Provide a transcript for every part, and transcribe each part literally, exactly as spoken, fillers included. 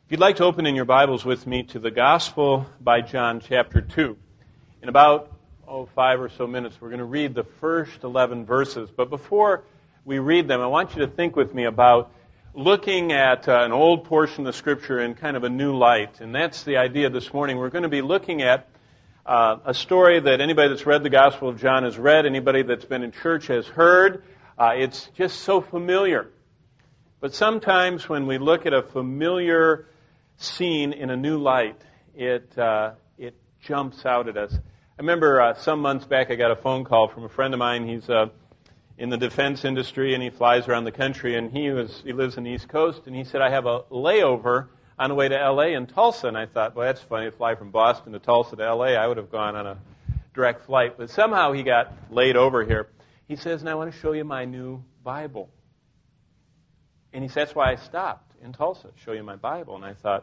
If you'd like to open in your Bibles with me to the Gospel by John, chapter two. In about, oh, five or so minutes, we're going to read the first eleven verses. But before we read them, I want you to think with me about looking at uh, an old portion of the Scripture in kind of a new light. And that's the idea this morning. We're going to be looking at uh, a story that anybody that's read the Gospel of John has read, anybody that's been in church has heard. Uh, it's just so familiar. But sometimes when we look at a familiar scene in a new light, it uh, it jumps out at us. I remember uh, some months back I got a phone call from a friend of mine. He's uh, in the defense industry and he flies around the country, and he was he lives in the East Coast, and he said, I have a layover on the way to L A and Tulsa. And I thought, well, that's funny, to fly from Boston to Tulsa to L A. I would have gone on a direct flight. But somehow he got laid over here. He says, and I want to show you my new Bible. And he said, that's why I stopped in Tulsa, show you my Bible. And I thought,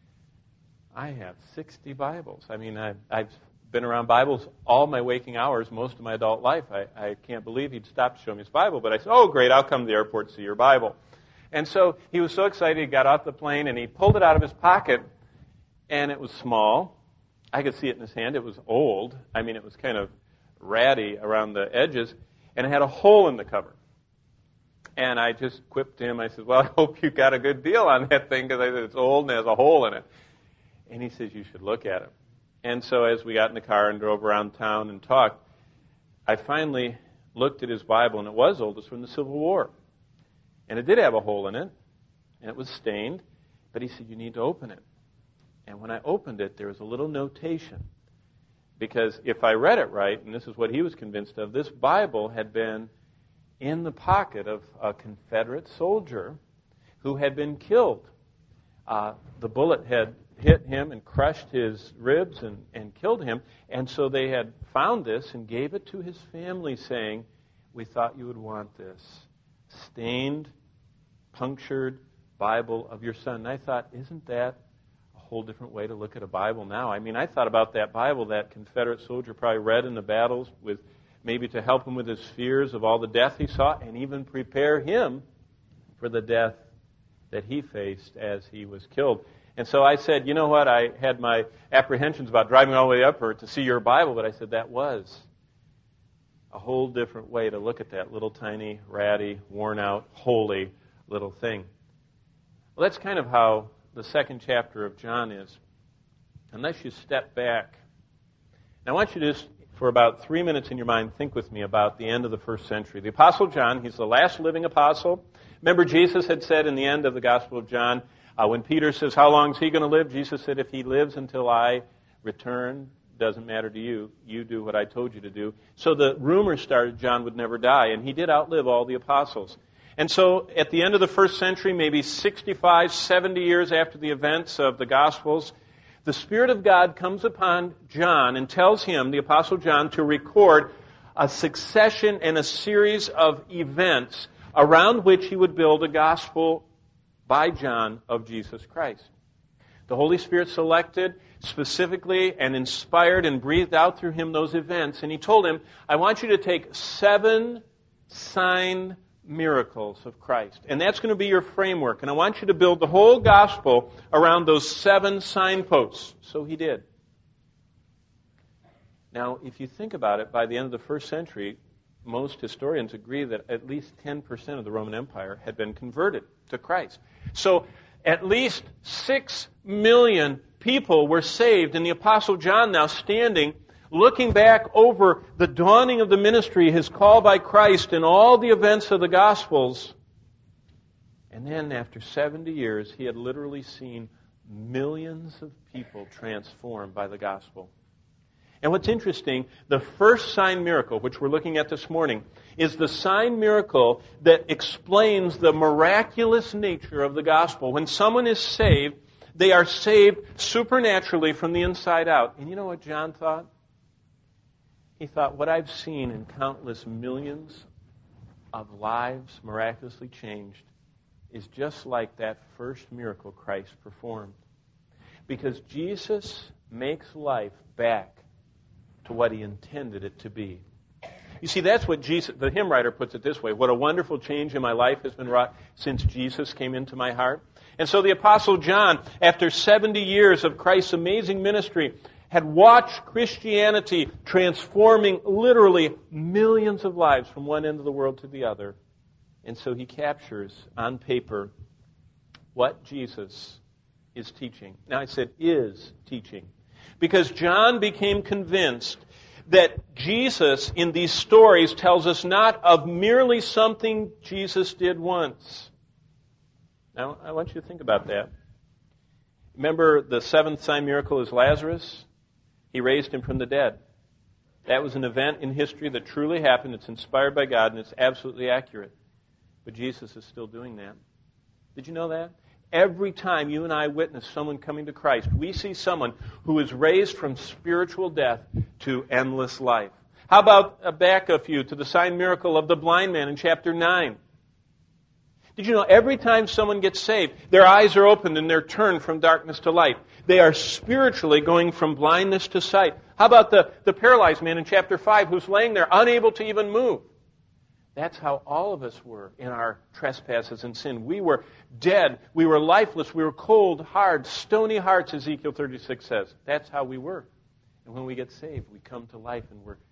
I have sixty Bibles. I mean, I've, I've been around Bibles all my waking hours, most of my adult life. I, I can't believe he'd stopped to show me his Bible. But I said, oh, great, I'll come to the airport to see your Bible. And so he was so excited, he got off the plane, and he pulled it out of his pocket, and it was small. I could see it in his hand. It was old. I mean, it was kind of ratty around the edges, and it had a hole in the cover. And I just quipped him. I said, well, I hope you got a good deal on that thing, because I said it's old and it has a hole in it. And he says, you should look at it. And so as we got in the car and drove around town and talked, I finally looked at his Bible, and it was old. It's from the Civil War. And it did have a hole in it, and it was stained. But he said, you need to open it. And when I opened it, there was a little notation. Because if I read it right, and this is what he was convinced of, this Bible had been in the pocket of a Confederate soldier who had been killed. Uh, the bullet had hit him and crushed his ribs and, and killed him. And so they had found this and gave it to his family, saying, we thought you would want this stained, punctured Bible of your son. And I thought, isn't that a whole different way to look at a Bible now? I mean, I thought about that Bible that Confederate soldier probably read in the battles, with maybe to help him with his fears of all the death he saw, and even prepare him for the death that he faced as he was killed. And so I said, you know what, I had my apprehensions about driving all the way up here to see your Bible, but I said that was a whole different way to look at that little tiny, ratty, worn-out, holy little thing. Well, that's kind of how the second chapter of John is, unless you step back. Now I want you to just, for about three minutes in your mind, think with me about the end of the first century. The Apostle John, he's the last living apostle. Remember, Jesus had said in the end of the Gospel of John, uh, when Peter says, how long is he going to live? Jesus said, if he lives until I return, doesn't matter to you. You do what I told you to do. So the rumor started John would never die, and he did outlive all the apostles. And so at the end of the first century, maybe sixty-five, seventy years after the events of the Gospels, the Spirit of God comes upon John and tells him, the Apostle John, to record a succession and a series of events around which he would build a gospel by John of Jesus Christ. The Holy Spirit selected specifically and inspired and breathed out through him those events. And he told him, I want you to take seven sign miracles of Christ. And that's going to be your framework. And I want you to build the whole gospel around those seven signposts. So he did. Now, if you think about it, by the end of the first century, most historians agree that at least ten percent of the Roman Empire had been converted to Christ. So at least six million people were saved, and the Apostle John now standing, looking back over the dawning of the ministry, his call by Christ, and all the events of the Gospels. And then after seventy years, he had literally seen millions of people transformed by the gospel. And what's interesting, the first sign miracle, which we're looking at this morning, is the sign miracle that explains the miraculous nature of the gospel. When someone is saved, they are saved supernaturally from the inside out. And you know what John thought? He thought, what I've seen in countless millions of lives miraculously changed is just like that first miracle Christ performed. Because Jesus makes life back to what he intended it to be. You see, that's what Jesus, the hymn writer puts it this way: what a wonderful change in my life has been wrought since Jesus came into my heart. And so the Apostle John, after seventy years of Christ's amazing ministry, had watched Christianity transforming literally millions of lives from one end of the world to the other. And so he captures on paper what Jesus is teaching. Now I said is teaching, because John became convinced that Jesus in these stories tells us not of merely something Jesus did once. Now I want you to think about that. Remember, the seventh sign miracle is Lazarus? He raised him from the dead. That was an event in history that truly happened. It's inspired by God, and it's absolutely accurate. But Jesus is still doing that. Did you know that? Every time you and I witness someone coming to Christ, we see someone who is raised from spiritual death to endless life. How about uh, back a few to the sign miracle of the blind man in chapter nine? Did you know every time someone gets saved, their eyes are opened and they're turned from darkness to light? They are spiritually going from blindness to sight. How about the, the paralyzed man in chapter five who's laying there unable to even move? That's how all of us were in our trespasses and sin. We were dead. We were lifeless. We were cold, hard, stony hearts, Ezekiel thirty-six says. That's how we were. And when we get saved, we come to life and we're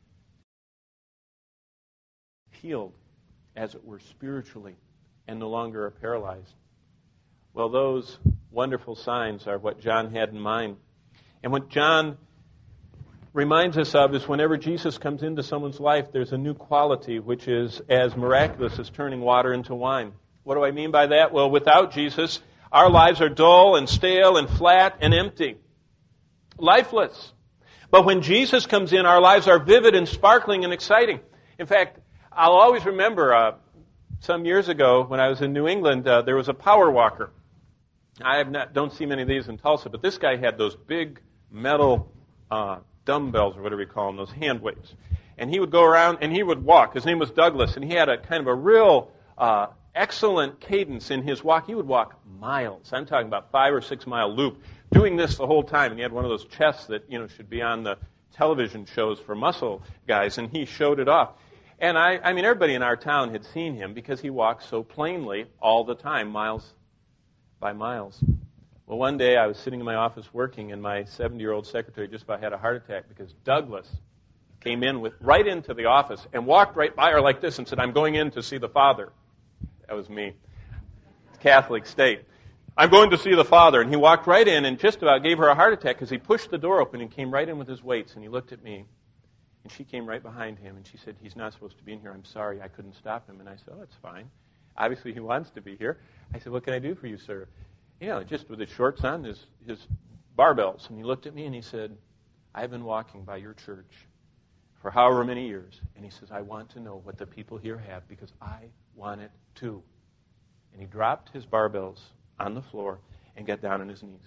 healed, as it were, spiritually, and no longer are paralyzed. Well, those wonderful signs are what John had in mind. And what John reminds us of is whenever Jesus comes into someone's life, there's a new quality which is as miraculous as turning water into wine. What do I mean by that? Well, without Jesus, our lives are dull and stale and flat and empty. Lifeless. But when Jesus comes in, our lives are vivid and sparkling and exciting. In fact, I'll always remember uh, some years ago when I was in New England, uh, there was a power walker. I have not, don't see many of these in Tulsa, but this guy had those big metal uh, dumbbells, or whatever you call them, those hand weights. And he would go around and he would walk. His name was Douglas, and he had a kind of a real uh, excellent cadence in his walk. He would walk miles. I'm talking about five or six mile loop, doing this the whole time. And he had one of those chests that, you know, should be on the television shows for muscle guys, and he showed it off. And I, I mean, everybody in our town had seen him because he walked so plainly all the time, miles by miles. Well, one day I was sitting in my office working, and my seventy-year-old secretary just about had a heart attack because Douglas came in with right into the office and walked right by her like this and said, "I'm going in to see the Father." That was me. Catholic state. "I'm going to see the Father." And he walked right in and just about gave her a heart attack because he pushed the door open and came right in with his weights, and he looked at me. And she came right behind him, and she said, "He's not supposed to be in here. I'm sorry, I couldn't stop him." And I said, "Oh, that's fine. Obviously, he wants to be here." I said, "What can I do for you, sir?" You know, just with his shorts on, his, his barbells. And he looked at me and he said, "I've been walking by your church for however many years." And he says, "I want to know what the people here have because I want it too." And he dropped his barbells on the floor and got down on his knees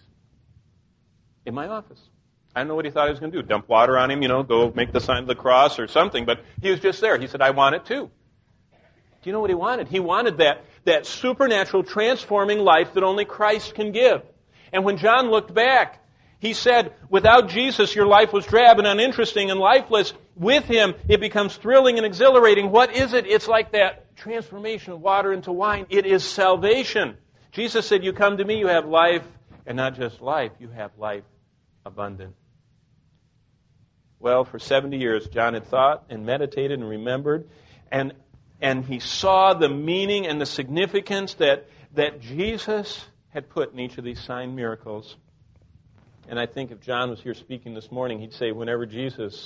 in my office. I don't know what he thought he was going to do. Dump water on him, you know, go make the sign of the cross or something. But he was just there. He said, "I want it too." Do you know what he wanted? He wanted that, that supernatural transforming life that only Christ can give. And when John looked back, he said, without Jesus, your life was drab and uninteresting and lifeless. With him, it becomes thrilling and exhilarating. What is it? It's like that transformation of water into wine. It is salvation. Jesus said, "You come to me, you have life, and not just life, you have life abundant." Well, for seventy years, John had thought and meditated and remembered, and and he saw the meaning and the significance that, that Jesus had put in each of these sign miracles. And I think if John was here speaking this morning, he'd say whenever Jesus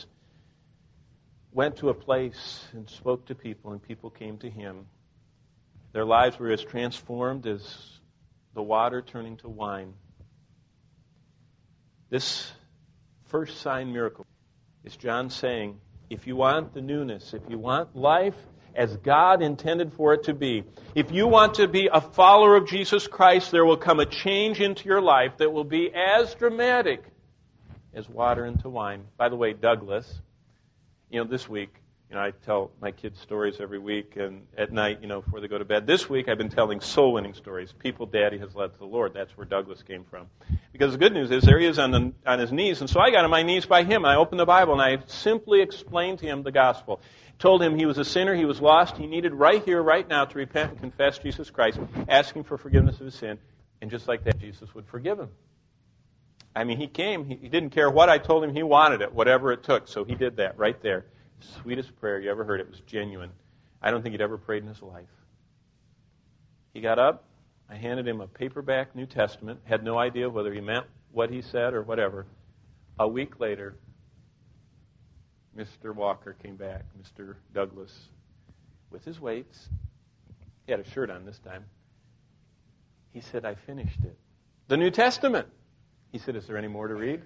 went to a place and spoke to people and people came to him, their lives were as transformed as the water turning to wine. This first sign miracle is John saying, if you want the newness, if you want life as God intended for it to be, if you want to be a follower of Jesus Christ, there will come a change into your life that will be as dramatic as water into wine. By the way, Douglas, you know, this week, You know, I tell my kids stories every week and at night, you know, before they go to bed. This week I've been telling soul-winning stories. People Daddy has led to the Lord. That's where Douglas came from. Because the good news is there he is on, the, on his knees. And so I got on my knees by him. And I opened the Bible and I simply explained to him the gospel. Told him he was a sinner, he was lost, he needed right here, right now to repent and confess Jesus Christ, asking for forgiveness of his sin. And just like that, Jesus would forgive him. I mean, he came. He, he didn't care what I told him. He wanted it, whatever it took. So he did that right there. Sweetest prayer you ever heard. It was genuine. I don't think he'd ever prayed in his life. He got up. I handed him a paperback New Testament. Had no idea whether he meant what he said or whatever. A week later, Mister Walker came back, Mister Douglas, with his weights. He had a shirt on this time. He said, I finished it. The New Testament. He said, is there any more to read?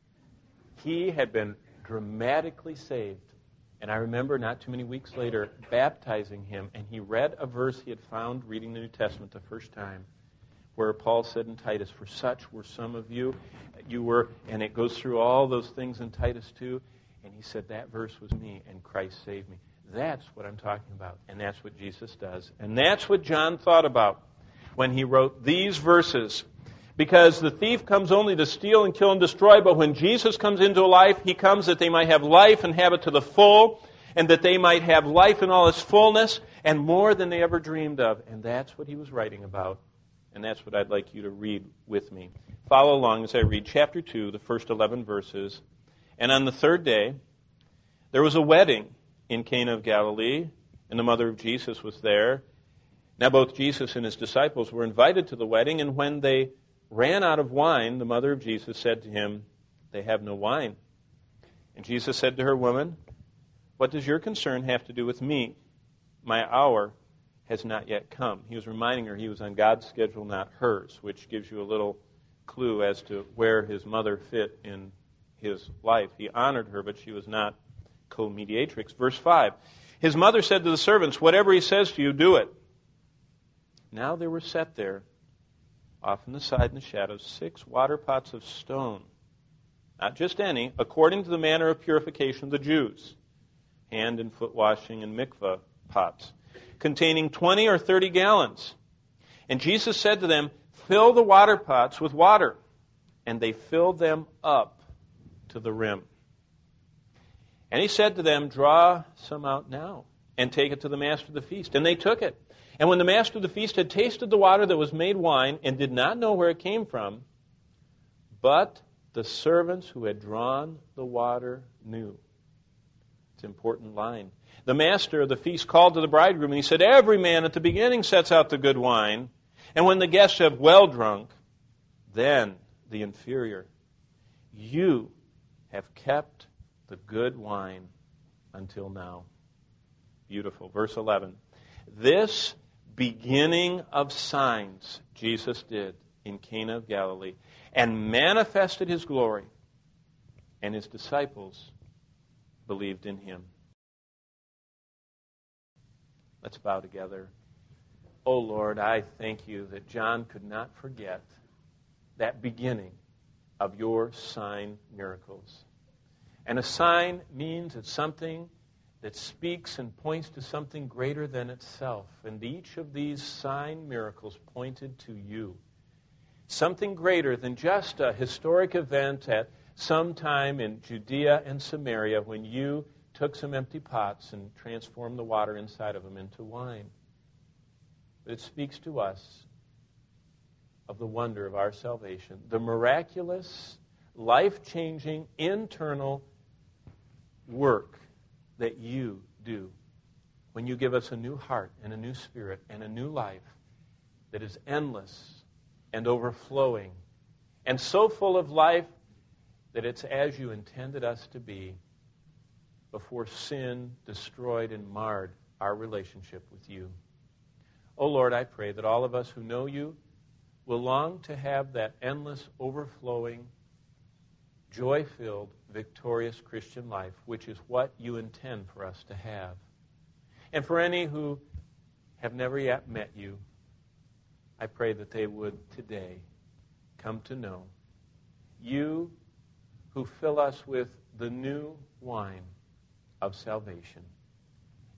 He had been dramatically saved. And I remember not too many weeks later baptizing him, and he read a verse he had found reading the New Testament the first time, where Paul said in Titus, for such were some of you. You were, and it goes through all those things in Titus two, and he said, that verse was me, and Christ saved me. That's what I'm talking about, and that's what Jesus does. And that's what John thought about when he wrote these verses. Because the thief comes only to steal and kill and destroy, but when Jesus comes into life, he comes that they might have life and have it to the full, and that they might have life in all its fullness, and more than they ever dreamed of. And that's what he was writing about, and that's what I'd like you to read with me. Follow along as I read chapter two, the first eleven verses. And on the third day, there was a wedding in Cana of Galilee, and the mother of Jesus was there. Now both Jesus and his disciples were invited to the wedding, and when they ran out of wine, the mother of Jesus said to him, they have no wine. And Jesus said to her, woman, what does your concern have to do with me? My hour has not yet come. He was reminding her he was on God's schedule, not hers, which gives you a little clue as to where his mother fit in his life. He honored her, but she was not co-mediatrix. Verse five, his mother said to the servants, whatever he says to you, do it. Now there were set there, off in the side in the shadows, six water pots of stone, not just any, according to the manner of purification of the Jews, hand and foot washing and mikvah pots, containing twenty or thirty gallons. And Jesus said to them, fill the water pots with water. And they filled them up to the rim. And he said to them, draw some out now, and take it to the master of the feast. And they took it. And when the master of the feast had tasted the water that was made wine, and did not know where it came from, but the servants who had drawn the water knew. It's an important line. The master of the feast called to the bridegroom, and he said, every man at the beginning sets out the good wine, and when the guests have well drunk, then the inferior. You have kept the good wine until now. Beautiful. Verse eleven. This beginning of signs Jesus did in Cana of Galilee, and manifested his glory, and his disciples believed in him. Let's bow together. Oh Lord, I thank you that John could not forget that beginning of your sign miracles. And a sign means it's something that speaks and points to something greater than itself. And each of these sign miracles pointed to you. Something greater than just a historic event at some time in Judea and Samaria when you took some empty pots and transformed the water inside of them into wine. But it speaks to us of the wonder of our salvation, the miraculous, life-changing, internal work that you do when you give us a new heart and a new spirit and a new life that is endless and overflowing and so full of life that it's as you intended us to be before sin destroyed and marred our relationship with you. Oh Lord, I pray that all of us who know you will long to have that endless, overflowing, joy-filled, victorious Christian life, which is what you intend for us to have. And for any who have never yet met you, I pray that they would today come to know you who fill us with the new wine of salvation.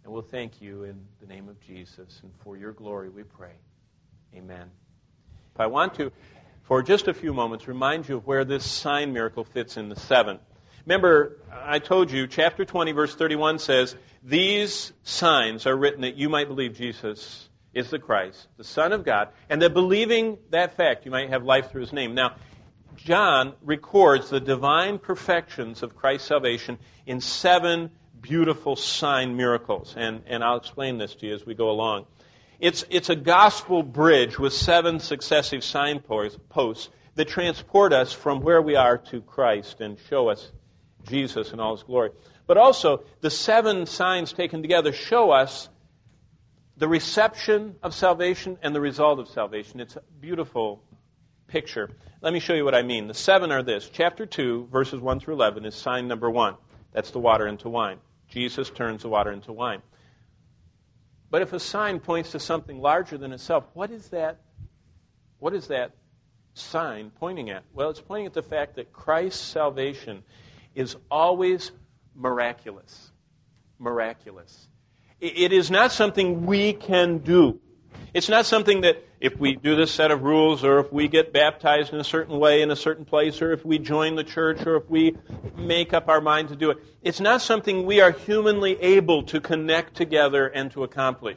And we'll thank you in the name of Jesus, and for your glory we pray. Amen. If I want to, for just a few moments, remind you of where this sign miracle fits in the seven. Remember, I told you, chapter twenty, verse thirty-one says, these signs are written that you might believe Jesus is the Christ, the Son of God, and that believing that fact, you might have life through his name. Now, John records the divine perfections of Christ's salvation in seven beautiful sign miracles, and, and I'll explain this to you as we go along. It's, it's a gospel bridge with seven successive signposts that transport us from where we are to Christ and show us Jesus in all his glory. But also, the seven signs taken together show us the reception of salvation and the result of salvation. It's a beautiful picture. Let me show you what I mean. The seven are this. Chapter two, verses one through eleven is sign number one. That's the water into wine. Jesus turns the water into wine. But if a sign points to something larger than itself, what is that? What is that sign pointing at? Well, it's pointing at the fact that Christ's salvation is always miraculous. Miraculous. It is not something we can do. It's not something that if we do this set of rules, or if we get baptized in a certain way in a certain place, or if we join the church, or if we make up our mind to do it. It's not something we are humanly able to connect together and to accomplish.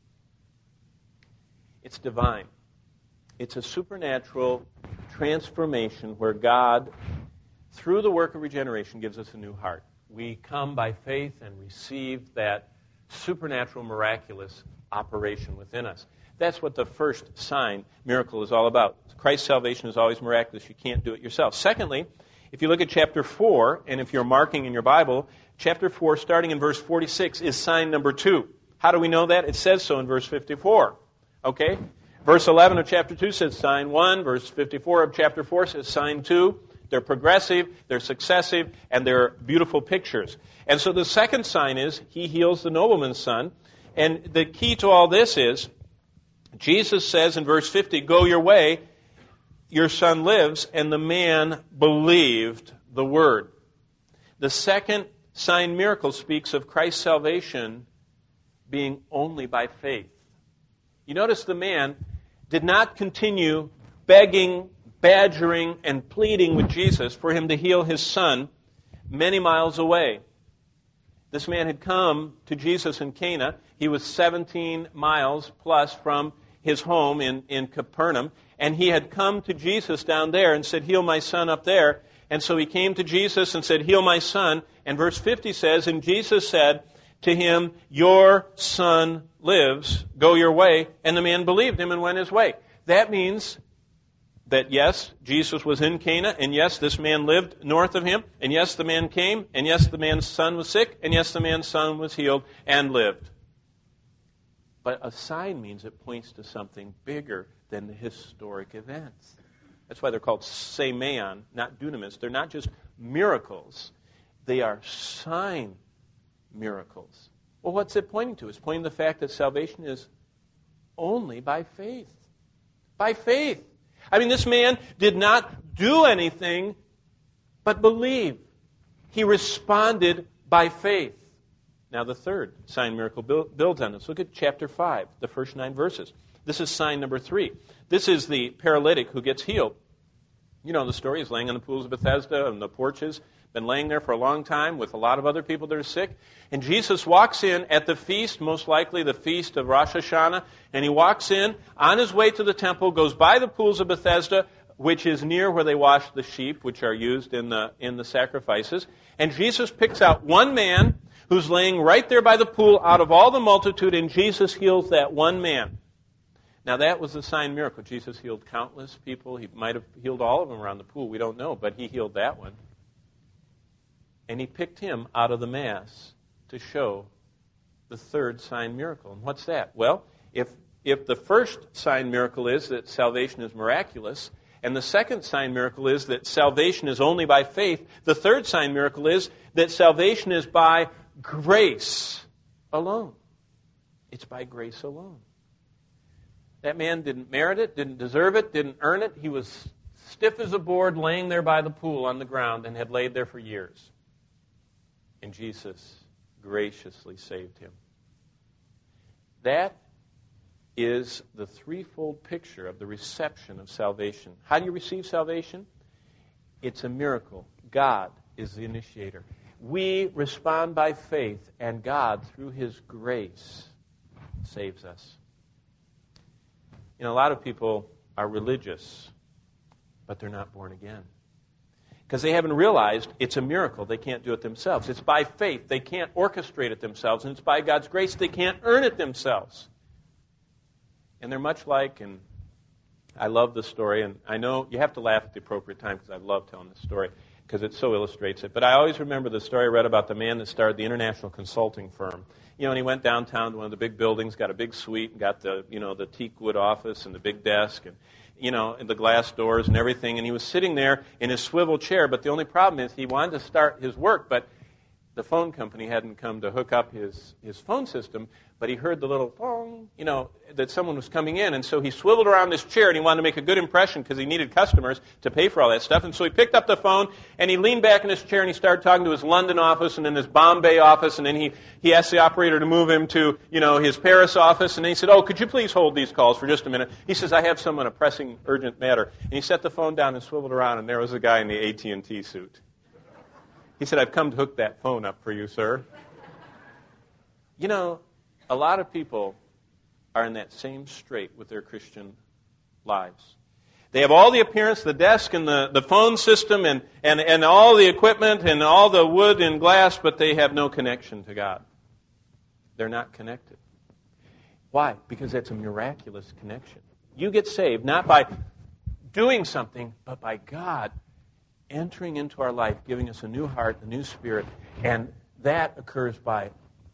It's divine. It's a supernatural transformation where God, through the work of regeneration, gives us a new heart. We come by faith and receive that supernatural, miraculous operation within us. That's what the first sign miracle is all about. Christ's salvation is always miraculous. You can't do it yourself. Secondly, if you look at chapter four, and if you're marking in your Bible, chapter four, starting in verse forty-six, is sign number two. How do we know that? It says so in verse fifty-four. Okay? Verse eleven of chapter two says sign one. Verse fifty-four of chapter four says sign two. They're progressive, they're successive, and they're beautiful pictures. And so the second sign is he heals the nobleman's son. And the key to all this is Jesus says in verse fifty, go your way, your son lives, and the man believed the word. The second sign miracle speaks of Christ's salvation being only by faith. You notice the man did not continue begging, badgering, and pleading with Jesus for him to heal his son many miles away. This man had come to Jesus in Cana. He was seventeen miles plus from his home in, in Capernaum, and he had come to Jesus down there and said, heal my son up there. And so he came to Jesus and said, heal my son. And verse fifty says, and Jesus said to him, your son lives, go your way. And the man believed him and went his way. That means that yes, Jesus was in Cana, and yes, this man lived north of him, and yes, the man came, and yes, the man's son was sick, and yes, the man's son was healed and lived. But a sign means it points to something bigger than the historic events. That's why they're called semeion, not dunamis. They're not just miracles. They are sign miracles. Well, what's it pointing to? It's pointing to the fact that salvation is only by faith. By faith. I mean, this man did not do anything but believe. He responded by faith. Now the third sign miracle builds on this. Look at chapter five, the first nine verses. This is sign number three. This is the paralytic who gets healed. You know the story. He's laying on the pools of Bethesda and the porches. Been laying there for a long time with a lot of other people that are sick. And Jesus walks in at the feast, most likely the feast of Rosh Hashanah, and he walks in on his way to the temple, goes by the pools of Bethesda, which is near where they wash the sheep, which are used in the in the sacrifices. And Jesus picks out one man who's laying right there by the pool out of all the multitude, and Jesus heals that one man. Now that was a sign miracle. Jesus healed countless people. He might have healed all of them around the pool. We don't know, but he healed that one. And he picked him out of the mass to show the third sign miracle. And what's that? Well, if if the first sign miracle is that salvation is miraculous, and the second sign miracle is that salvation is only by faith, the third sign miracle is that salvation is by grace alone. It's by grace alone. That man didn't merit it, didn't deserve it, didn't earn it. He was stiff as a board laying there by the pool on the ground and had laid there for years. And Jesus graciously saved him. That is the threefold picture of the reception of salvation. How do you receive salvation? It's a miracle. God is the initiator. We respond by faith, and God, through His grace, saves us. You know, a lot of people are religious, but they're not born again. Because they haven't realized it's a miracle. They can't do it themselves. It's by faith. They can't orchestrate it themselves. And it's by God's grace. They can't earn it themselves. And they're much like, and I love this story, and I know you have to laugh at the appropriate time because I love telling this story because it so illustrates it. But I always remember the story I read about the man that started the international consulting firm. You know, and he went downtown to one of the big buildings, got a big suite, and got the, you know, the teak wood office and the big desk, and you know, and the glass doors and everything. And he was sitting there in his swivel chair, but the only problem is he wanted to start his work, but the phone company hadn't come to hook up his, his phone system, but he heard the little phone, you know, that someone was coming in, and so he swiveled around this chair, and he wanted to make a good impression because he needed customers to pay for all that stuff, and so he picked up the phone, and he leaned back in his chair, and he started talking to his London office, and then his Bombay office, and then he, he asked the operator to move him to, you know, his Paris office, and then he said, oh, could you please hold these calls for just a minute? He says, I have some on a pressing, urgent matter. And he set the phone down and swiveled around, and there was a guy in the A T and T suit. He said, I've come to hook that phone up for you, sir. You know, a lot of people are in that same strait with their Christian lives. They have all the appearance, the desk and the, the phone system and, and, and all the equipment and all the wood and glass, but they have no connection to God. They're not connected. Why? Because that's a miraculous connection. You get saved not by doing something, but by God entering into our life, giving us a new heart, a new spirit, and that occurs by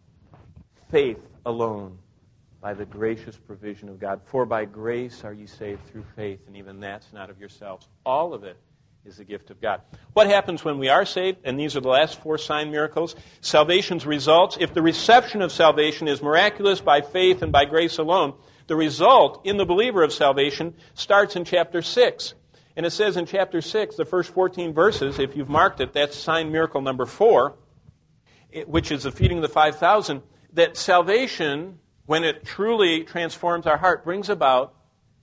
faith alone, by the gracious provision of God. For by grace are ye saved through faith, and even that's not of yourselves. All of it is the gift of God. What happens when we are saved? And these are the last four sign miracles. Salvation's results. If the reception of salvation is miraculous by faith and by grace alone, the result in the believer of salvation starts in chapter six. And it says in chapter six, the first fourteen verses, if you've marked it, that's sign miracle number four, which is the feeding of the five thousand, that salvation, when it truly transforms our heart, brings about,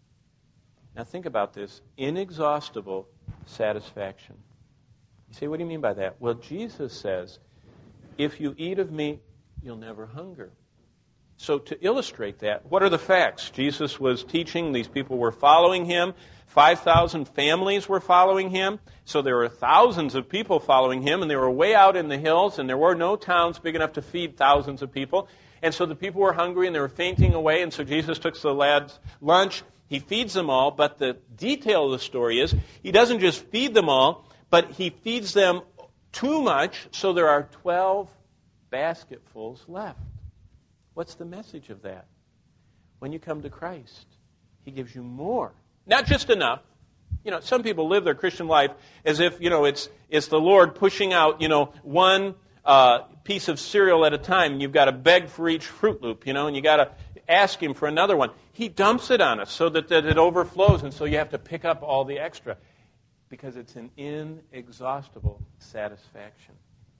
now think about this, inexhaustible satisfaction. You say, what do you mean by that? Well, Jesus says, if you eat of me, you'll never hunger. So to illustrate that, what are the facts? Jesus was teaching, these people were following him, five thousand families were following him, so there were thousands of people following him, and they were way out in the hills, and there were no towns big enough to feed thousands of people, and so the people were hungry, and they were fainting away, and so Jesus took the lads' lunch, he feeds them all, but the detail of the story is, he doesn't just feed them all, but he feeds them too much, so there are twelve basketfuls left. What's the message of that? When you come to Christ, he gives you more. Not just enough. You know, some people live their Christian life as if, you know, it's it's the Lord pushing out, you know, one uh, piece of cereal at a time, and you've got to beg for each Fruit Loop, you know, and you got to ask him for another one. He dumps it on us so that, that it overflows, and so you have to pick up all the extra because it's an inexhaustible satisfaction.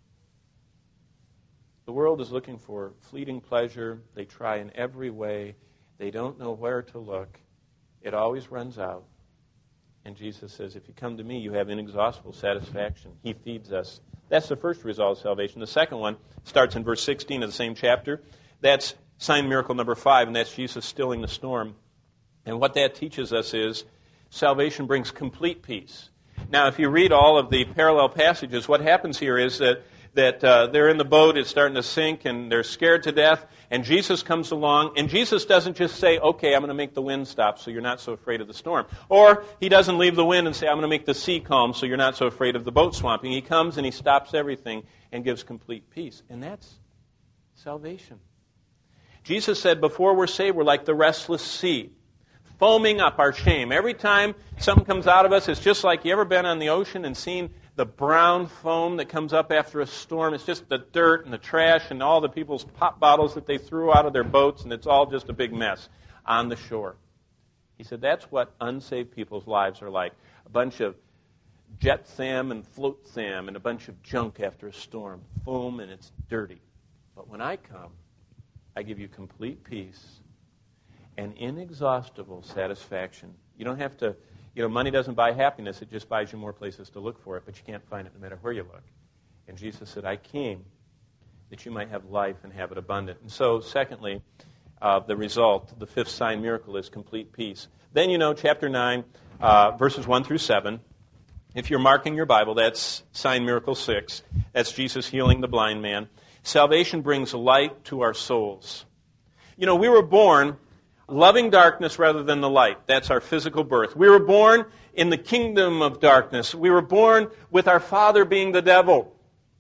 The world is looking for fleeting pleasure. They try in every way. They don't know where to look. It always runs out. And Jesus says, if you come to me, you have inexhaustible satisfaction. He feeds us. That's the first result of salvation. The second one starts in verse sixteen of the same chapter. That's sign miracle number five, and that's Jesus stilling the storm. And what that teaches us is salvation brings complete peace. Now, if you read all of the parallel passages, what happens here is that that uh, they're in the boat, it's starting to sink, and they're scared to death, and Jesus comes along, and Jesus doesn't just say, okay, I'm going to make the wind stop so you're not so afraid of the storm. Or he doesn't leave the wind and say, I'm going to make the sea calm so you're not so afraid of the boat swamping. He comes and he stops everything and gives complete peace. And that's salvation. Jesus said, before we're saved, we're like the restless sea, foaming up our shame. Every time something comes out of us, it's just like you ever been on the ocean and seen the brown foam that comes up after a storm. It's just the dirt and the trash and all the people's pop bottles that they threw out of their boats, and it's all just a big mess on the shore. He said that's what unsaved people's lives are like. A bunch of jet sam and float sam and a bunch of junk after a storm. Foam, and it's dirty. But when I come, I give you complete peace and inexhaustible satisfaction. You don't have to, you know, money doesn't buy happiness. It just buys you more places to look for it, but you can't find it no matter where you look. And Jesus said, I came that you might have life and have it abundant. And so, secondly, uh, the result, the fifth sign miracle is complete peace. Then, you know, chapter nine, uh, verses one through seven. If you're marking your Bible, that's sign miracle six. That's Jesus healing the blind man. Salvation brings light to our souls. You know, we were born loving darkness rather than the light. That's our physical birth. We were born in the kingdom of darkness. We were born with our father being the devil.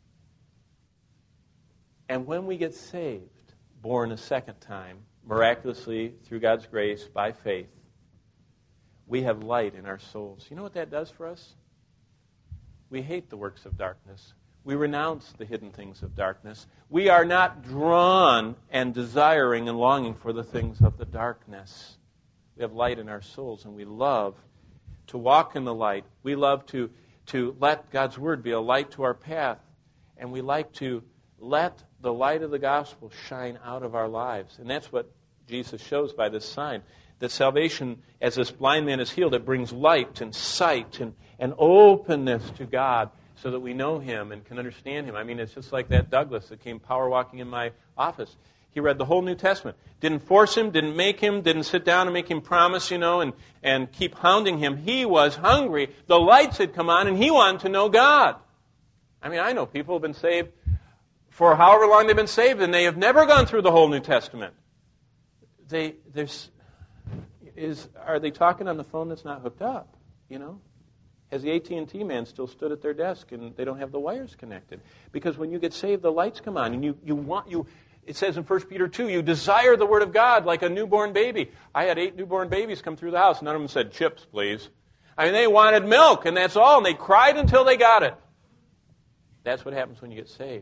And when we get saved, born a second time, miraculously, through God's grace, by faith, we have light in our souls. You know what that does for us? We hate the works of darkness. We renounce the hidden things of darkness. We are not drawn and desiring and longing for the things of the darkness. We have light in our souls, and we love to walk in the light. We love to, to let God's Word be a light to our path, and we like to let the light of the gospel shine out of our lives. And that's what Jesus shows by this sign. That salvation, as this blind man is healed, it brings light and sight and, and openness to God so that we know Him and can understand Him. I mean, it's just like that Douglas that came power walking in my office. He read the whole New Testament. Didn't force him, didn't make him, didn't sit down and make him promise, you know, and, and keep hounding him. He was hungry. The lights had come on, and he wanted to know God. I mean, I know people have been saved for however long they've been saved, and they have never gone through the whole New Testament. They, there's, is, are they talking on the phone that's not hooked up, you know? Has the A T and T man still stood at their desk and they don't have the wires connected? Because when you get saved, the lights come on, and you, you want, you, it says in First Peter two, you desire the Word of God like a newborn baby. I had eight newborn babies come through the house. None of them said, chips, please. I mean, they wanted milk, and that's all, and they cried until they got it. That's what happens when you get saved.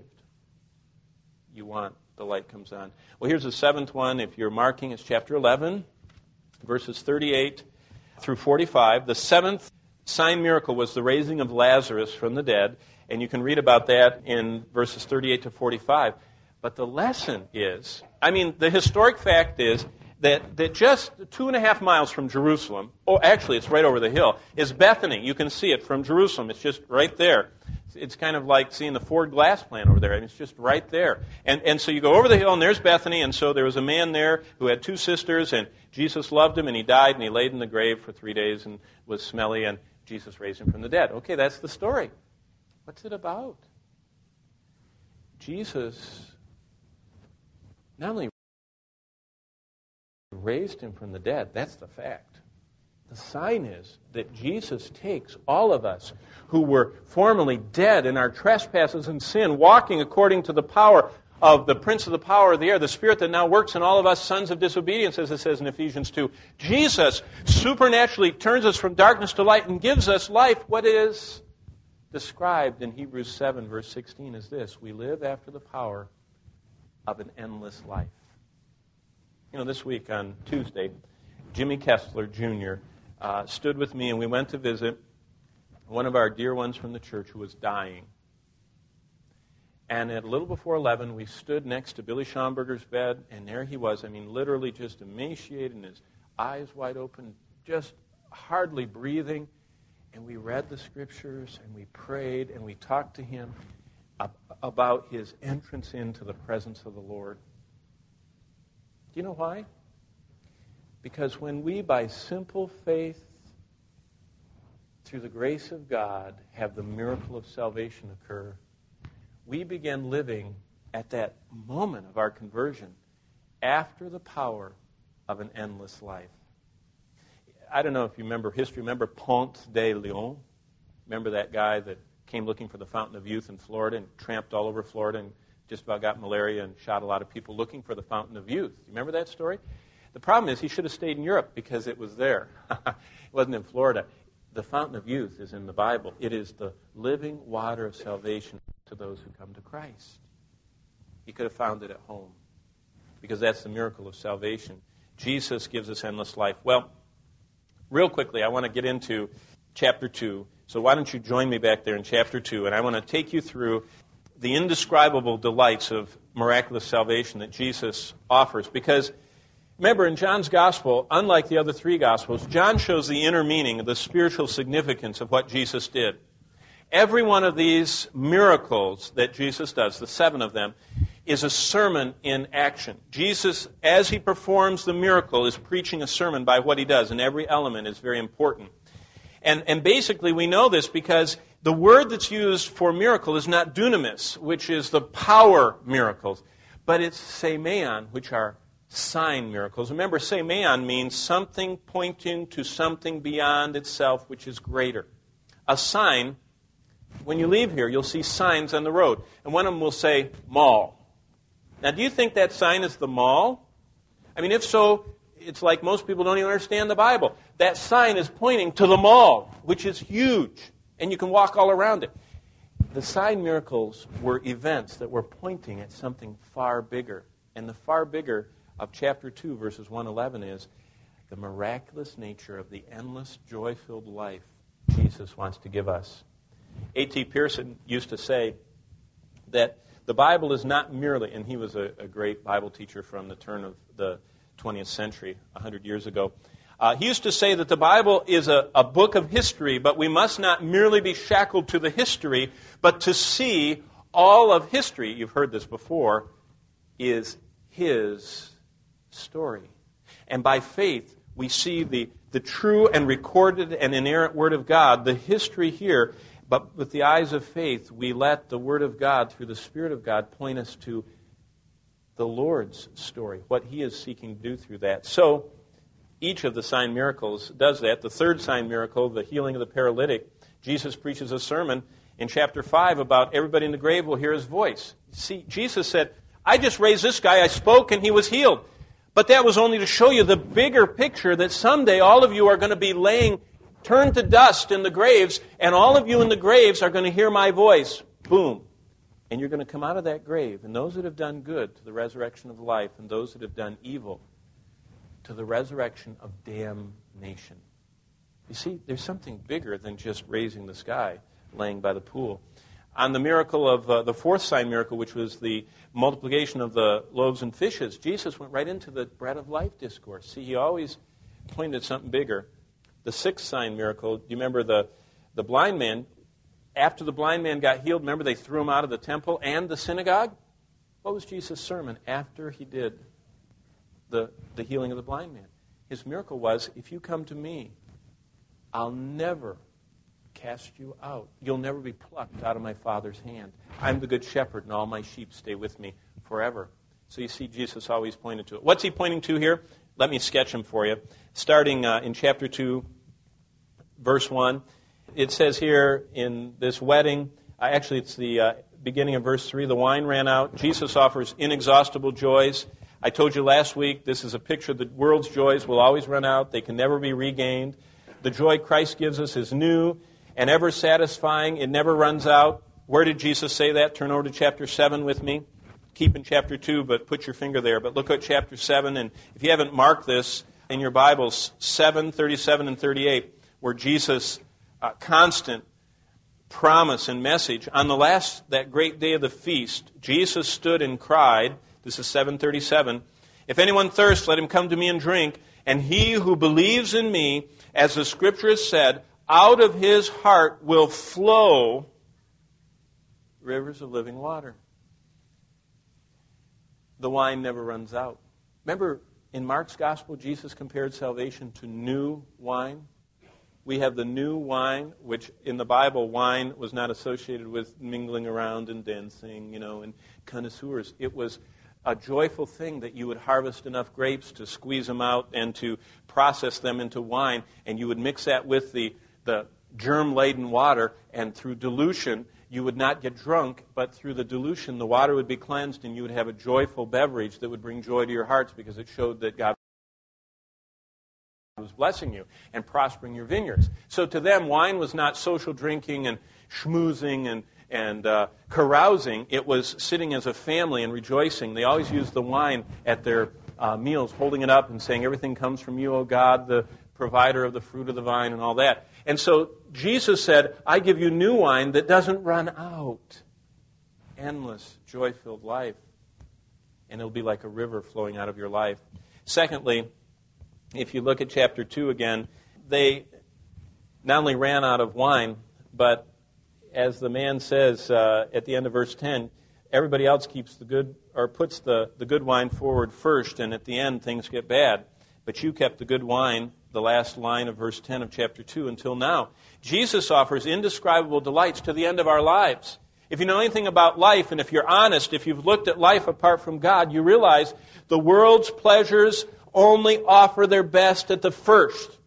You want, the light comes on. Well, here's the seventh one. If you're marking, it's chapter eleven, verses thirty-eight through forty-five. The seventh sign miracle was the raising of Lazarus from the dead, and you can read about that in verses thirty-eight to forty-five. But the lesson is, I mean, the historic fact is that, that just two and a half miles from Jerusalem, oh, actually, it's right over the hill, is Bethany. You can see it from Jerusalem. It's just right there. It's kind of like seeing the Ford glass plant over there. I mean, it's just right there. And and so you go over the hill, and there's Bethany, and so there was a man there who had two sisters, and Jesus loved him, and he died, and he laid in the grave for three days and was smelly, and Jesus raised him from the dead. Okay, that's the story. What's it about? Jesus not only raised him from the dead, that's the fact. The sign is that Jesus takes all of us who were formerly dead in our trespasses and sin, walking according to the power of the prince of the power of the air, the spirit that now works in all of us sons of disobedience, as it says in Ephesians two. Jesus supernaturally turns us from darkness to light and gives us life. What is described in Hebrews seven, verse sixteen is this: we live after the power of an endless life. You know, this week on Tuesday, Jimmy Kessler, Junior, uh, stood with me, and we went to visit one of our dear ones from the church who was dying. And at a little before eleven, we stood next to Billy Schomburger's bed, and there he was. I mean, literally just emaciated, and his eyes wide open, just hardly breathing. And we read the scriptures, and we prayed, and we talked to him about his entrance into the presence of the Lord. Do you know why? Because when we, by simple faith, through the grace of God, have the miracle of salvation occur, we begin living at that moment of our conversion after the power of an endless life. I don't know if you remember history. Remember Ponce de Leon? Remember that guy that came looking for the Fountain of Youth in Florida and tramped all over Florida and just about got malaria and shot a lot of people looking for the Fountain of Youth? You remember that story? The problem is he should have stayed in Europe because it was there. It wasn't in Florida. The Fountain of Youth is in the Bible. It is the living water of salvation to those who come to Christ. He could have found it at home because that's the miracle of salvation. Jesus gives us endless life. Well, real quickly, I want to get into chapter two. So why don't you join me back there in chapter two, and I want to take you through the indescribable delights of miraculous salvation that Jesus offers. Because, remember, in John's Gospel, unlike the other three Gospels, John shows the inner meaning, the spiritual significance of what Jesus did. Every one of these miracles that Jesus does, the seven of them, is a sermon in action. Jesus, as he performs the miracle, is preaching a sermon by what he does, and every element is very important. And, and basically we know this because the word that's used for miracle is not dunamis, which is the power miracles, but it's semeion, which are sign miracles. Remember, semeion means something pointing to something beyond itself, which is greater. A sign, when you leave here, you'll see signs on the road, and one of them will say, mall. Now, do you think that sign is the mall? I mean, if so, it's like most people don't even understand the Bible. That sign is pointing to the mall, which is huge, and you can walk all around it. The sign miracles were events that were pointing at something far bigger. And the far bigger of chapter two, verses one to eleven is the miraculous nature of the endless, joy-filled life Jesus wants to give us. A T Pearson used to say that the Bible is not merely, and he was a, a great Bible teacher from the turn of the twentieth century, one hundred years ago. Uh, he used to say that the Bible is a, a book of history, but we must not merely be shackled to the history, but to see all of history, you've heard this before, is his story. And by faith, we see the, the true and recorded and inerrant Word of God, the history here. But with the eyes of faith, we let the Word of God, through the Spirit of God, point us to the Lord's story, what He is seeking to do through that. So, each of the sign miracles does that. The third sign miracle, the healing of the paralytic, Jesus preaches a sermon in chapter five about everybody in the grave will hear His voice. See, Jesus said, I just raised this guy, I spoke, and he was healed. But that was only to show you the bigger picture that someday all of you are going to be laying turned to dust in the graves, and all of you in the graves are going to hear my voice. Boom. And you're going to come out of that grave, and those that have done good to the resurrection of life, and those that have done evil to the resurrection of damnation. You see, there's something bigger than just raising the sky, laying by the pool. On the miracle of uh, the fourth sign miracle, which was the multiplication of the loaves and fishes, Jesus went right into the bread of life discourse. See, he always pointed at something bigger. The sixth sign miracle, do you remember the, the blind man? After the blind man got healed, remember they threw him out of the temple and the synagogue? What was Jesus' sermon after he did the, the healing of the blind man? His miracle was, if you come to me, I'll never cast you out. You'll never be plucked out of my Father's hand. I'm the good shepherd, and all my sheep stay with me forever. So you see, Jesus always pointed to it. What's he pointing to here? Let me sketch him for you. Starting uh, in chapter two, verse one, it says here in this wedding, uh, actually it's the uh, beginning of verse three, the wine ran out. Jesus offers inexhaustible joys. I told you last week, this is a picture of the world's joys will always run out. They can never be regained. The joy Christ gives us is new and ever satisfying. It never runs out. Where did Jesus say that? Turn over to chapter seven with me. Keep in chapter two, but put your finger there. But look at chapter seven, and if you haven't marked this in your Bibles, seven, thirty-seven, and thirty-eight, where Jesus' uh, constant promise and message. On the last, that great day of the feast, Jesus stood and cried, this is seven thirty-seven, if anyone thirsts, let him come to me and drink, and he who believes in me, as the Scripture has said, out of his heart will flow rivers of living water. The wine never runs out. Remember, in Mark's Gospel, Jesus compared salvation to new wine. We have the new wine, which in the Bible, wine was not associated with mingling around and dancing, you know, and connoisseurs. It was a joyful thing that you would harvest enough grapes to squeeze them out and to process them into wine, and you would mix that with the, the germ-laden water, and through dilution, you would not get drunk, but through the dilution, the water would be cleansed, and you would have a joyful beverage that would bring joy to your hearts because it showed that God was blessing you and prospering your vineyards. So to them, wine was not social drinking and schmoozing and, and uh, carousing. It was sitting as a family and rejoicing. They always used the wine at their uh, meals, holding it up and saying, everything comes from you, O God, the provider of the fruit of the vine and all that. And so Jesus said, I give you new wine that doesn't run out. Endless, joy-filled life. and it'll be like a river flowing out of your life. Secondly, if you look at chapter two again, they not only ran out of wine, but as the man says uh, at the end of verse ten, everybody else keeps the good, or puts the, the good wine forward first, and at the end things get bad. But you kept the good wine, the last line of verse ten of chapter two, until now. Jesus offers indescribable delights to the end of our lives. If you know anything about life, and if you're honest, if you've looked at life apart from God, you realize the world's pleasures only offer their best at the first.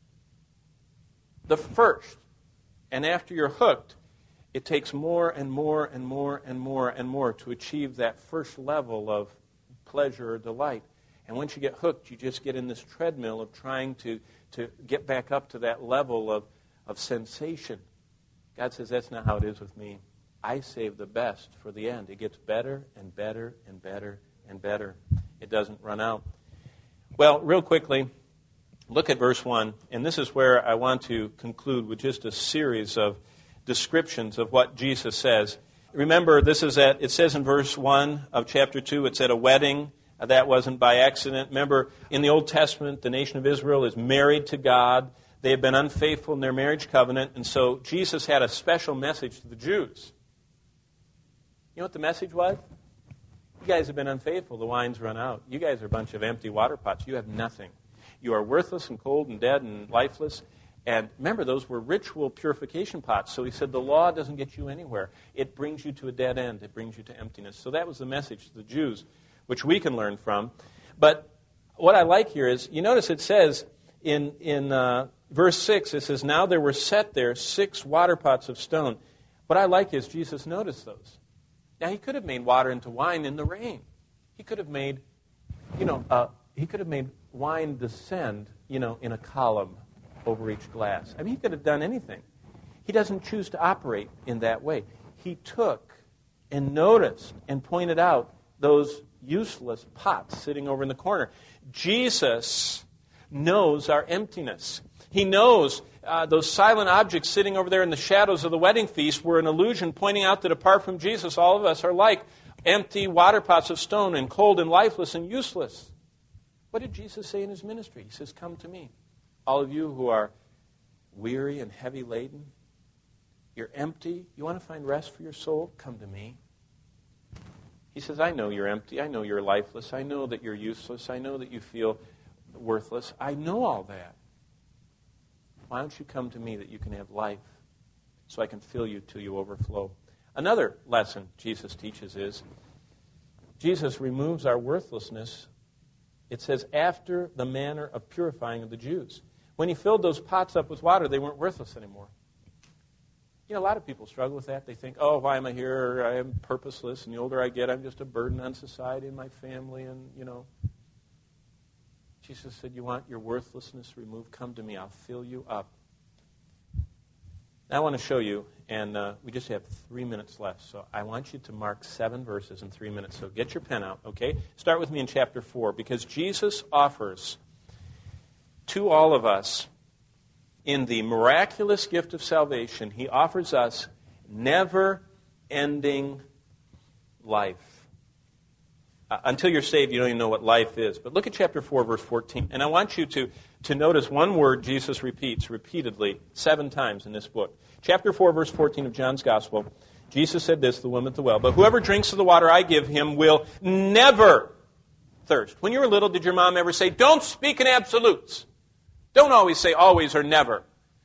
The first. And after you're hooked, it takes more and more and more and more and more to achieve that first level of pleasure or delight. And once you get hooked, you just get in this treadmill of trying to, to get back up to that level of, of sensation. God says, that's not how it is with me. I save the best for the end. It gets better and better and better and better. It doesn't run out. Well, real quickly, look at verse one. And this is where I want to conclude with just a series of descriptions of what Jesus says. Remember, this is at, it says in verse one of chapter two, it's at a wedding. That wasn't by accident. Remember, in the Old Testament, the nation of Israel is married to God. They have been unfaithful in their marriage covenant, and so Jesus had a special message to the Jews. You know what the message was? You guys have been unfaithful. The wine's run out. You guys are a bunch of empty water pots. You have nothing. You are worthless and cold and dead and lifeless. And remember, those were ritual purification pots. So he said the law doesn't get you anywhere. It brings you to a dead end. It brings you to emptiness. So that was the message to the Jews, which we can learn from. But what I like here is, you notice it says in, in uh, verse six, it says, now there were set there six water pots of stone. What I like is Jesus noticed those. Now, he could have made water into wine in the rain. He could have made, you know, uh, he could have made wine descend, you know, in a column over each glass. I mean, he could have done anything. He doesn't choose to operate in that way. He took and noticed and pointed out those useless pots sitting over in the corner. Jesus knows our emptiness. He knows uh, those silent objects sitting over there in the shadows of the wedding feast were an illusion pointing out that apart from Jesus, all of us are like empty water pots of stone and cold and lifeless and useless. What did Jesus say in his ministry? He says, come to me, all of you who are weary and heavy laden. You're empty. You want to find rest for your soul? Come to me. He says, I know you're empty. I know you're lifeless. I know that you're useless. I know that you feel worthless. I know all that. Why don't you come to me that you can have life so I can fill you till you overflow? Another lesson Jesus teaches is Jesus removes our worthlessness. It says, after the manner of purifying of the Jews. When he filled those pots up with water, they weren't worthless anymore. You know, a lot of people struggle with that. They think, oh, why am I here? I am purposeless, and the older I get, I'm just a burden on society and my family, and, you know. Jesus said, you want your worthlessness removed? Come to me. I'll fill you up. Now I want to show you, and uh, we just have three minutes left, so I want you to mark seven verses in three minutes. So get your pen out, okay? Start with me in chapter four, because Jesus offers to all of us, in the miraculous gift of salvation, he offers us never-ending life. Uh, until you're saved, you don't even know what life is. But look at chapter four, verse fourteen. And I want you to, to notice one word Jesus repeats repeatedly seven times in this book. Chapter four, verse fourteen of John's Gospel. Jesus said this, the woman at the well, but whoever drinks of the water I give him will never thirst. When you were little, did your mom ever say, don't speak in absolutes? Don't always say always or never.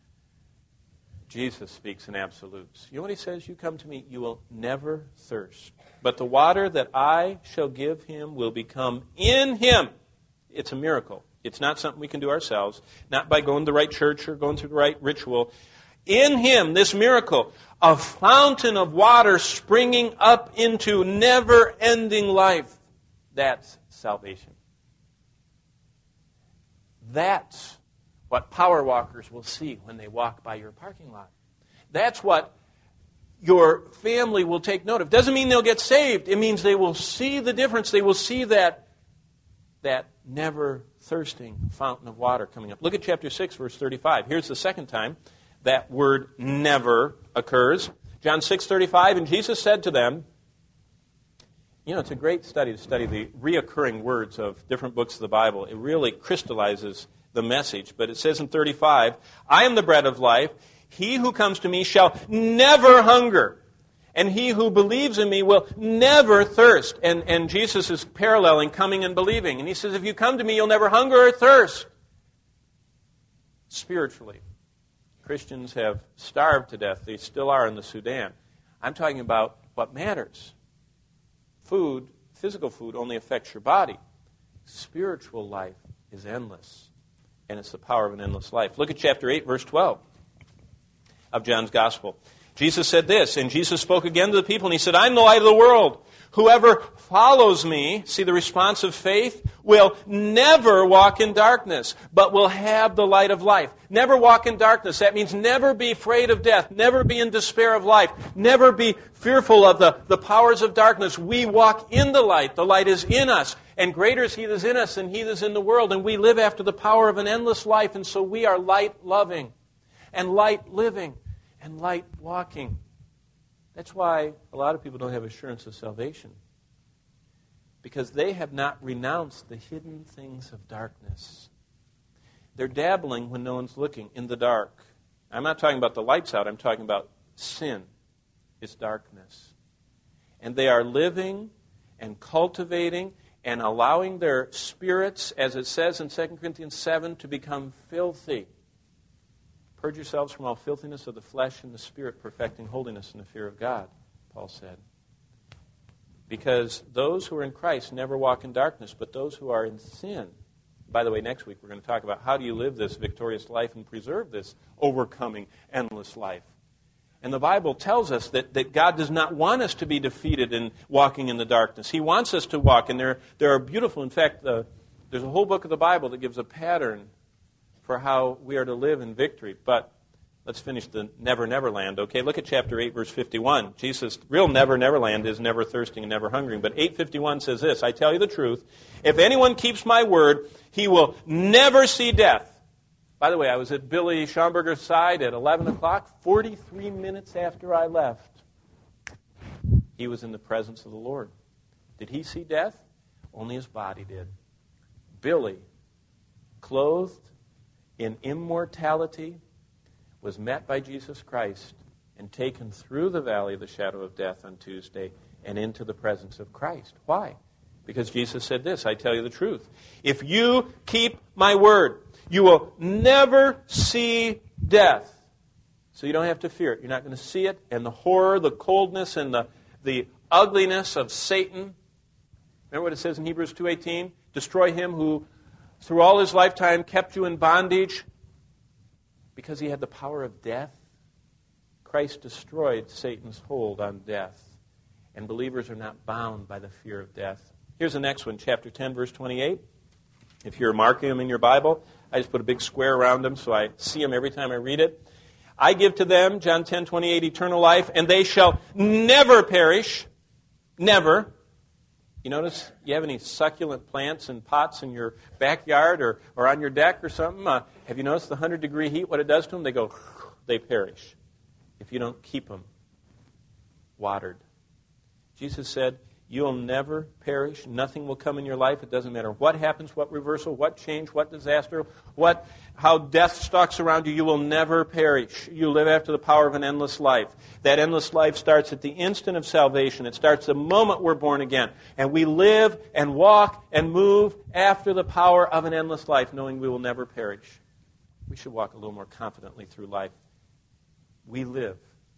Jesus speaks in absolutes. You know what he says? You come to me, you will never thirst. But the water that I shall give him will become in him. It's a miracle. It's not something we can do ourselves, not by going to the right church or going through the right ritual. In him, this miracle, a fountain of water springing up into never-ending life. That's salvation. That's what power walkers will see when they walk by your parking lot. That's what your family will take note of. Doesn't mean they'll get saved. It means they will see the difference. They will see that, that never-thirsting fountain of water coming up. Look at chapter six, verse thirty-five. Here's the second time that word never occurs. John six thirty-five, and Jesus said to them, You know, it's a great study to study the reoccurring words of different books of the Bible. It really crystallizes the message. But it says in thirty-five, I am the bread of life. He who comes to me shall never hunger. And he who believes in me will never thirst. And, and Jesus is paralleling coming and believing. And he says, if you come to me, you'll never hunger or thirst. Spiritually, Christians have starved to death. They still are in the Sudan. I'm talking about what matters. Food, physical food, only affects your body. Spiritual life is endless. And it's the power of an endless life. Look at chapter eight, verse twelve of John's Gospel. Jesus said this, and Jesus spoke again to the people, and he said, I'm the light of the world. Whoever follows me, see the response of faith, will never walk in darkness, but will have the light of life. Never walk in darkness. That means never be afraid of death, never be in despair of life, never be fearful of the, the powers of darkness. We walk in the light. The light is in us, and greater is he that is in us than he that is in the world, and we live after the power of an endless life, and so we are light-loving and light-living and light walking. That's why a lot of people don't have assurance of salvation. Because they have not renounced the hidden things of darkness. They're dabbling when no one's looking in the dark. I'm not talking about the lights out. I'm talking about sin is darkness. And they are living and cultivating and allowing their spirits, as it says in Second Corinthians seven, to become filthy. Purge yourselves from all filthiness of the flesh and the spirit, perfecting holiness in the fear of God, Paul said. Because those who are in Christ never walk in darkness, but those who are in sin. By the way, next week we're going to talk about how do you live this victorious life and preserve this overcoming, endless life. And the Bible tells us that, that God does not want us to be defeated in walking in the darkness. He wants us to walk, and there, there are beautiful, in fact, uh, there's a whole book of the Bible that gives a pattern for how we are to live in victory. But let's finish the never, never land. Okay, look at chapter eight, verse fifty-one. Jesus, real never, never land is never thirsting and never hungering. But eight fifty-one says this, I tell you the truth, if anyone keeps my word, he will never see death. By the way, I was at Billy Schomburger's side at eleven o'clock, forty-three minutes after I left. He was in the presence of the Lord. Did he see death? Only his body did. Billy, clothed in immortality, was met by Jesus Christ and taken through the valley of the shadow of death on Tuesday and into the presence of Christ. Why? Because Jesus said this, I tell you the truth. If you keep my word, you will never see death. So you don't have to fear it. You're not going to see it. And the horror, the coldness, and the, the ugliness of Satan. Remember what it says in Hebrews two eighteen? Destroy him who through all his lifetime kept you in bondage because he had the power of death. Christ destroyed Satan's hold on death. And believers are not bound by the fear of death. Here's the next one, chapter ten, verse twenty-eight. If you're marking them in your Bible, I just put a big square around them so I see them every time I read it. I give to them, John ten twenty-eight, eternal life, and they shall never perish. Never. You notice you have any succulent plants and pots in your backyard or, or on your deck or something? Uh, have you noticed the one hundred degree heat, what it does to them? They go, they perish if you don't keep them watered. Jesus said, you'll never perish. Nothing will come in your life. It doesn't matter what happens, what reversal, what change, what disaster, what how death stalks around you. You will never perish. You live after the power of an endless life. That endless life starts at the instant of salvation. It starts the moment we're born again. And we live and walk and move after the power of an endless life, knowing we will never perish. We should walk a little more confidently through life. We live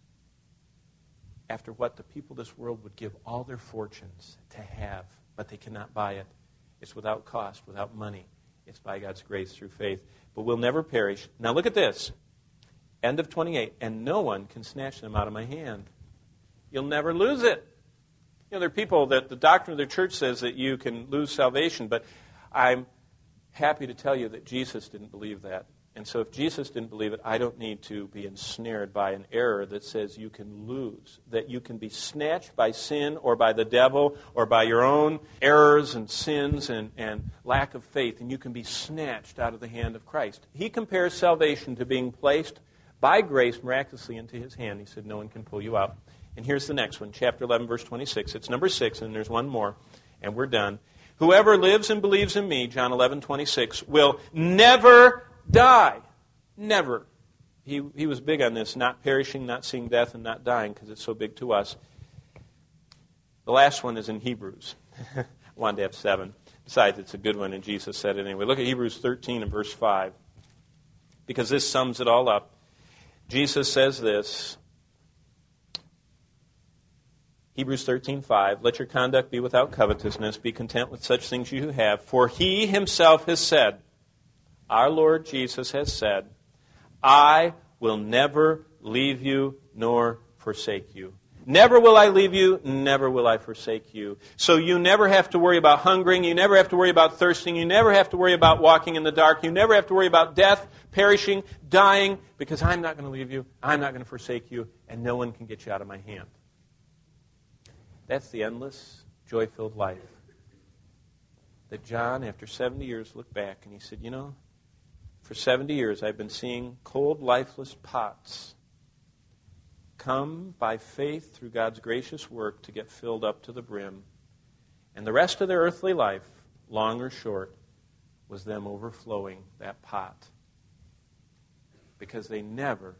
after what the people of this world would give all their fortunes to have, but they cannot buy it. It's without cost, without money. It's by God's grace through faith. But we'll never perish. Now look at this. End of twenty-eight. And no one can snatch them out of my hand. You'll never lose it. You know, there are people that the doctrine of the church says that you can lose salvation, but I'm happy to tell you that Jesus didn't believe that. And so if Jesus didn't believe it, I don't need to be ensnared by an error that says you can lose, that you can be snatched by sin or by the devil or by your own errors and sins and, and lack of faith, and you can be snatched out of the hand of Christ. He compares salvation to being placed by grace miraculously into his hand. He said, no one can pull you out. And here's the next one, chapter eleven, verse twenty-six. It's number six, and there's one more, and we're done. Whoever lives and believes in me, John eleven, twenty-six, will never die. Never. He, he was big on this, not perishing, not seeing death, and not dying, because it's so big to us. The last one is in Hebrews. I wanted to have seven. Besides, it's a good one, and Jesus said it anyway. Look at Hebrews thirteen and verse five, because this sums it all up. Jesus says this, Hebrews thirteen five, let your conduct be without covetousness, be content with such things you have, for he himself has said, our Lord Jesus has said, I will never leave you nor forsake you. Never will I leave you, never will I forsake you. So you never have to worry about hungering, you never have to worry about thirsting, you never have to worry about walking in the dark, you never have to worry about death, perishing, dying, because I'm not going to leave you, I'm not going to forsake you, and no one can get you out of my hand. That's the endless, joy-filled life that John, after seventy years, looked back and he said, you know, for seventy years I've been seeing cold, lifeless pots come by faith through God's gracious work to get filled up to the brim. And the rest of their earthly life, long or short, was them overflowing that pot. Because they never,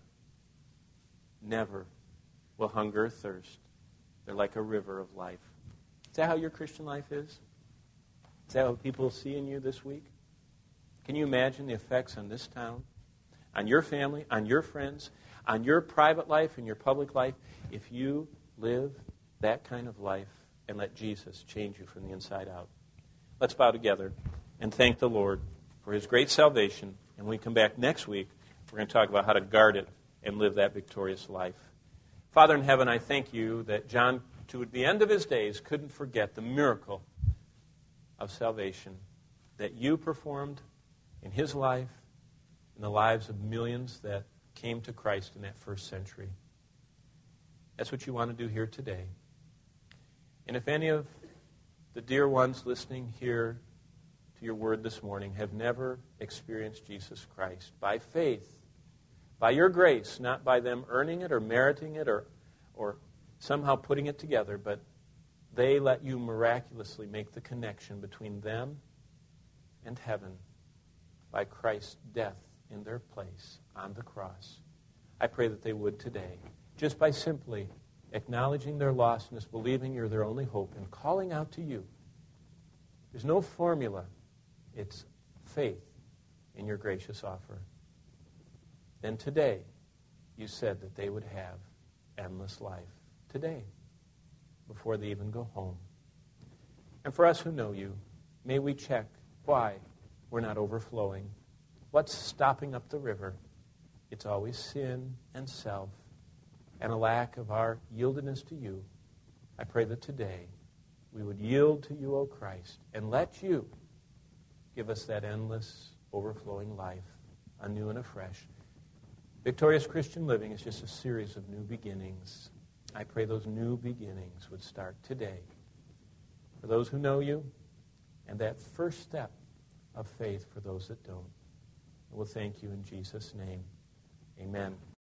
never will hunger or thirst. They're like a river of life. Is that how your Christian life is? Is that what people see in you this week? Can you imagine the effects on this town, on your family, on your friends, on your private life and your public life, if you live that kind of life and let Jesus change you from the inside out? Let's bow together and thank the Lord for his great salvation. And when we come back next week, we're going to talk about how to guard it and live that victorious life. Father in heaven, I thank you that John, to the end of his days, couldn't forget the miracle of salvation that you performed in his life, in the lives of millions that came to Christ in that first century. That's what you want to do here today. And if any of the dear ones listening here to your word this morning have never experienced Jesus Christ by faith, by your grace, not by them earning it or meriting it or, or somehow putting it together, but they let you miraculously make the connection between them and heaven by Christ's death in their place on the cross. I pray that they would today, just by simply acknowledging their lostness, believing you're their only hope, and calling out to you. There's no formula. It's faith in your gracious offer. Then today, you said that they would have endless life. Today, before they even go home. And for us who know you, may we check why we're not overflowing. What's stopping up the river? It's always sin and self and a lack of our yieldedness to you. I pray that today we would yield to you, O Christ, and let you give us that endless, overflowing life, anew and afresh. Victorious Christian living is just a series of new beginnings. I pray those new beginnings would start today for those who know you, and that first step of faith for those that don't. And we'll thank you in Jesus' name. Amen.